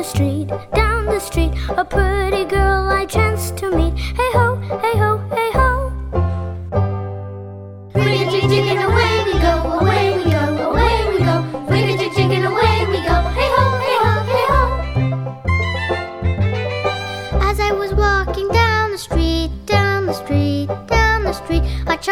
down the street, a pretty girl I chanced to meet. Hey ho, hey ho, hey ho. Ring a ching ching in a way.